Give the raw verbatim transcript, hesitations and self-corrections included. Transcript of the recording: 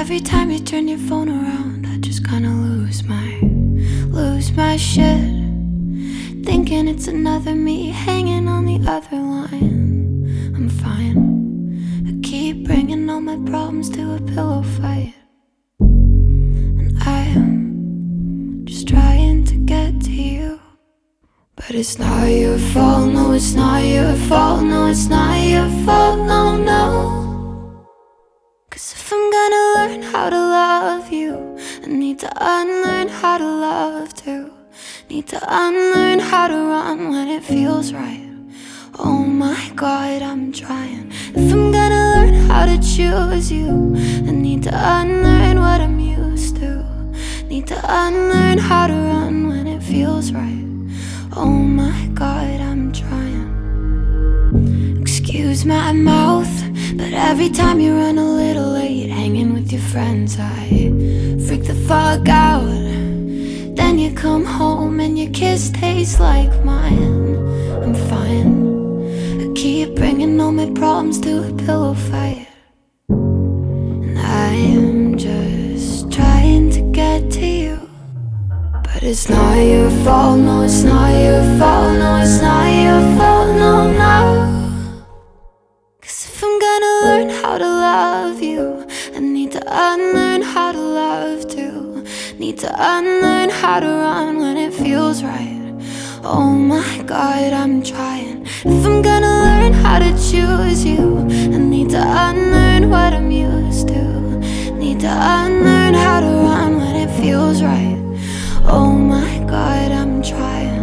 every time you turn your phone around, I just kinda lose my, lose my shit, thinking it's another me hanging on the other line. I'm fine, I keep bringing all my problems to a pillow fight, and I am just trying to get to you. But it's not your fault, no, it's not your fault, no, it's not your fault, no, no. Cause if I'm gonna learn how to love you, I need to unlearn how to love too. Need to unlearn how to run when it feels right. Oh my God, I'm trying. If I'm gonna learn how to choose you, I need to unlearn what I'm used to. Need to unlearn how to run when it feels right. Oh my God, I'm trying. Excuse my mouth, but every time you run a little late, hanging with your friends, I freak the fuck out. Then you come home and your kiss tastes like mine. I'm fine, I keep bringing all my problems to a pillow fight, and I am just trying to get to you. But it's not your fault, no, it's not your fault, no, it's not your fault, no, no. Cause if I'm gonna learn how to love you, I need to unlearn how to love too. Need to unlearn how to run when it feels right. Oh my God, I'm trying. If I'm gonna learn how to choose you, I need to unlearn what I'm used to. Need to unlearn how to run when it feels right. Oh my God, I'm trying.